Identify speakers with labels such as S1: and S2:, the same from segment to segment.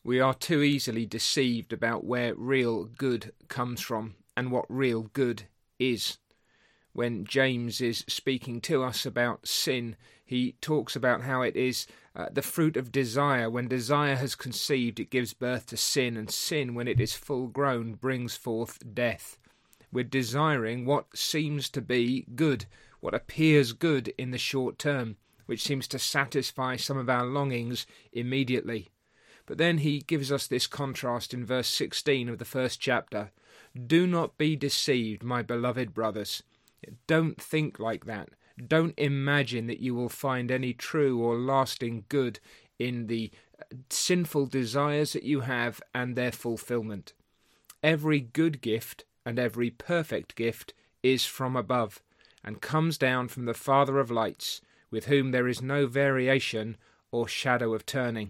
S1: We are too easily deceived about where real good comes from and what real good is. When James is speaking to us about sin, he talks about how it is the fruit of desire. When desire has conceived, it gives birth to sin, and sin, when it is full grown, brings forth death. We're desiring what seems to be good, what appears good in the short term, which seems to satisfy some of our longings immediately. But then he gives us this contrast in verse 16 of the first chapter. Do not be deceived, my beloved brothers. Don't think like that. Don't imagine that you will find any true or lasting good in the sinful desires that you have and their fulfillment. Every good gift and every perfect gift is from above and comes down from the Father of lights, with whom there is no variation or shadow of turning.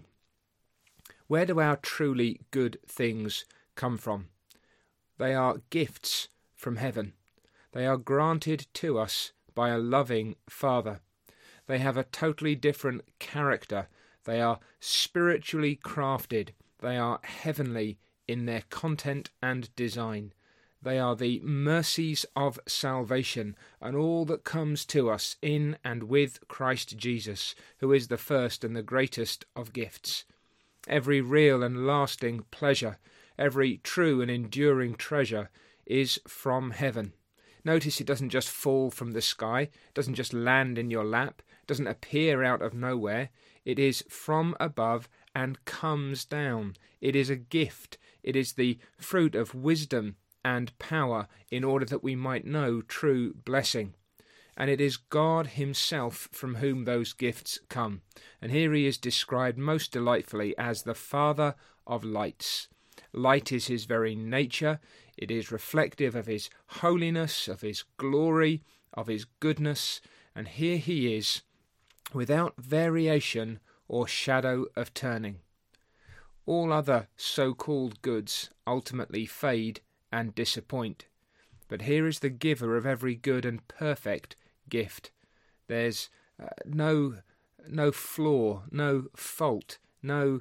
S1: Where do our truly good things come from? They are gifts from heaven. They are granted to us by a loving Father. They have a totally different character. They are spiritually crafted. They are heavenly in their content and design. They are the mercies of salvation and all that comes to us in and with Christ Jesus, who is the first and the greatest of gifts. Every real and lasting pleasure, every true and enduring treasure is from heaven. Notice it doesn't just fall from the sky, it doesn't just land in your lap, it doesn't appear out of nowhere. It is from above and comes down. It is a gift. It is the fruit of wisdom and power in order that we might know true blessing. And it is God himself from whom those gifts come. And here he is described most delightfully as the Father of lights. Light is his very nature. It is reflective of his holiness, of his glory, of his goodness. And here he is, without variation or shadow of turning. All other so-called goods ultimately fade and disappoint. But here is the giver of every good and perfect gift. There's no flaw, no fault, no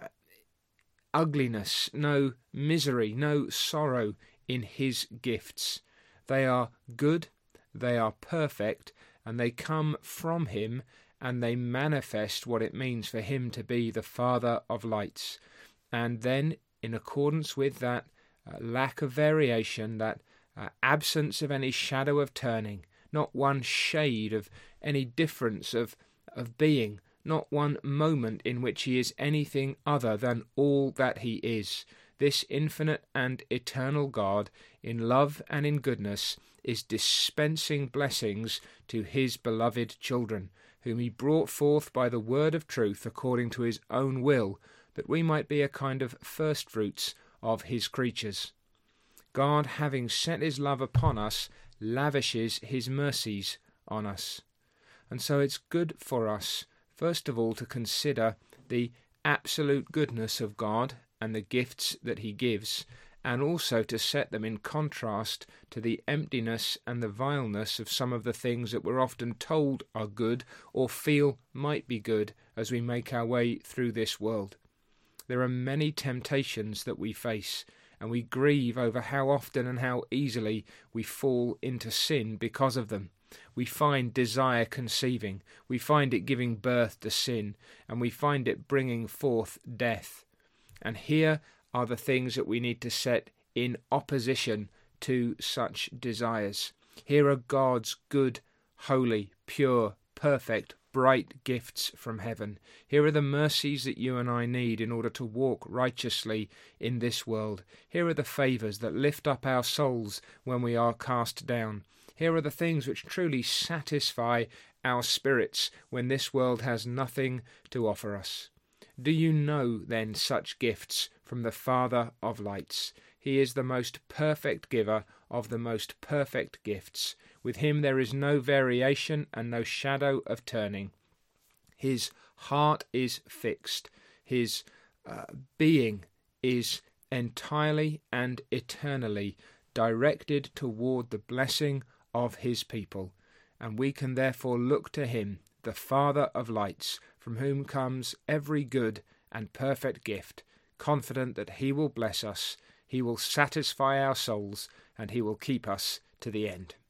S1: ugliness, no misery, no sorrow in his gifts. They are good, they are perfect, and they come from him, and they manifest what it means for him to be the Father of lights. And then, in accordance with that lack of variation, that absence of any shadow of turning, not one shade of any difference of being, not one moment in which he is anything other than all that he is. This infinite and eternal God, in love and in goodness, is dispensing blessings to his beloved children, whom he brought forth by the word of truth according to his own will, that we might be a kind of firstfruits of his creatures. God, having set his love upon us, lavishes his mercies on us. And so it's good for us, first of all, to consider the absolute goodness of God and the gifts that he gives, and also to set them in contrast to the emptiness and the vileness of some of the things that we're often told are good or feel might be good as we make our way through this world. There are many temptations that we face, and we grieve over how often and how easily we fall into sin because of them. We find desire conceiving, we find it giving birth to sin, and we find it bringing forth death. And here are the things that we need to set in opposition to such desires. Here are God's good, holy, pure, perfect, bright gifts from heaven. Here are the mercies that you and I need in order to walk righteously in this world. Here are the favours that lift up our souls when we are cast down. Here are the things which truly satisfy our spirits when this world has nothing to offer us. Do you know, then, such gifts from the Father of lights? He is the most perfect giver of the most perfect gifts. With him there is no variation and no shadow of turning. His heart is fixed. His being is entirely and eternally directed toward the blessing of his people. And we can therefore look to him, the Father of lights, from whom comes every good and perfect gift, confident that he will bless us, he will satisfy our souls, and he will keep us to the end.